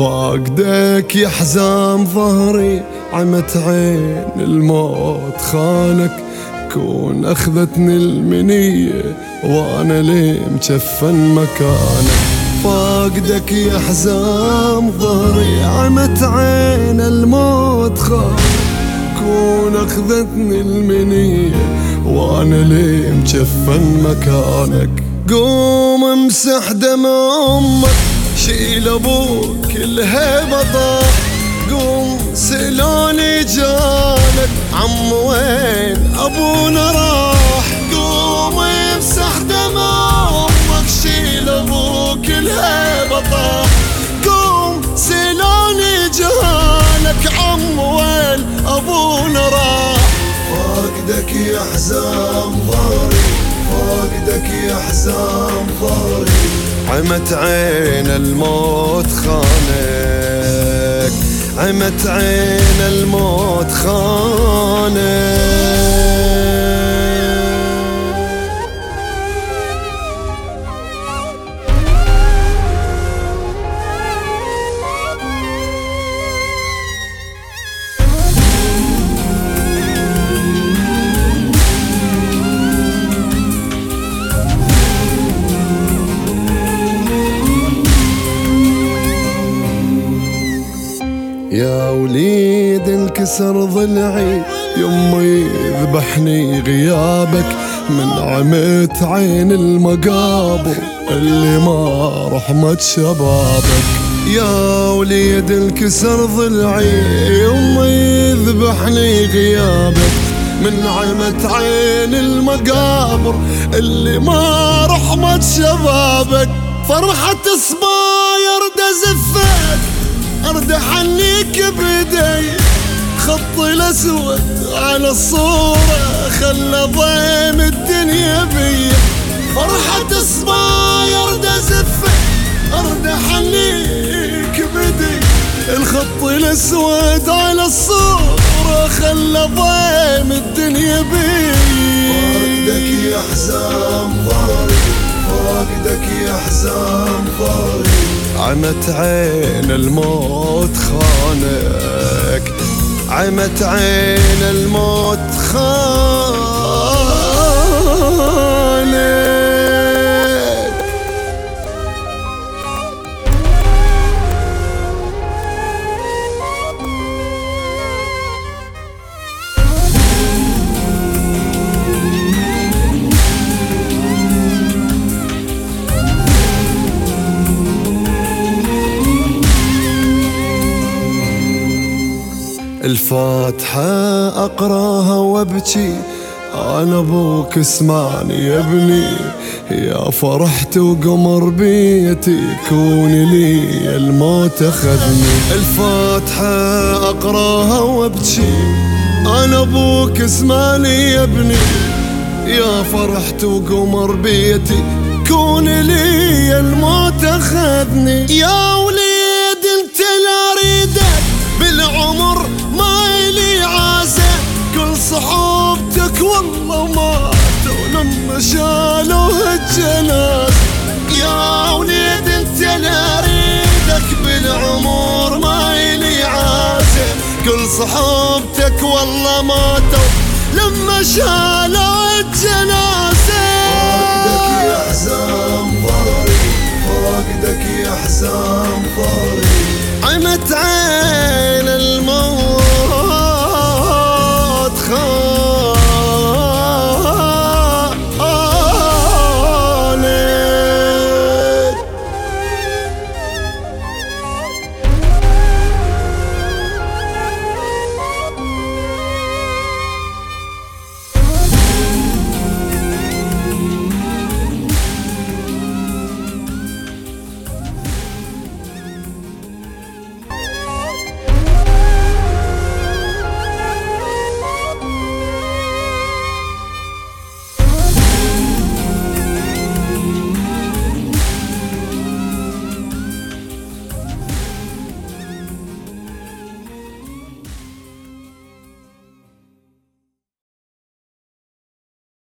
فاقدك يا حزام ظهري، عمت عين الموت خانك، كون أخذتني المنية وأنا ليه مجفن مكانك. فاقدك يا حزام ظهري، عمت عين الموت خانك، كون أخذتني المنية وأنا ليه مجفن مكانك. قوم امسح دم أمك، شيل أبوك الهيبة طاح، قوم سلوني جانك، عم وين أبونا راح. قوم امسح دم أمك، شيل أبوك الهيبة طاح، قوم سلوني جانك، عم وين أبونا راح. فاقدك يا حزام ظهري، فاقدك يا حزام ظهري، عمت عين الموت خانك، عمت عين الموت خانك. يا وليد انكسر ضلعي يما يذبحني غيابك، من عمت عين المقابر اللي ما رحمت شبابك. يا وليد انكسر ضلعي يما يذبحني غيابك، من عمت عين المقابر اللي ما رحمت شبابك. فرحة صباير دزفت أرد حنيك بدي، خطي الأسود على الصورة خلى ضيم الدنيا بي. فرحة صباير دزفت أرد حنيك بدي، الخط الأسود على الصورة خلى ضيم الدنيا بي. فاقدك يا حزام ظهري، فاقدك يا حزام ظهري، عمت عين الموت خانك، عمت عين الموت خانك. الفاتحة أقراها وابكي، أنا أبوك اسمعني يا ابني، يا فرحت وقمر بيتي كون لي الموت أخذني. الفاتحة أقراها وابكي، أنا أبوك اسمعني يا ابني، يا فرحت وقمر بيتي كون لي الموت أخذني. يا وليد انت لا ريدك بالعمر ما إلي عازة، كل صحوبتك والله ماتوا لما شالوا الجنازة. يا وليد انت لا ريدك بالعمر ما إلي عازة، كل صحوبتك والله ماتوا لما شالوا الجنازة. فاقدك يا حزام ظهري، فاقدك يا حزام ظهري، عمت عين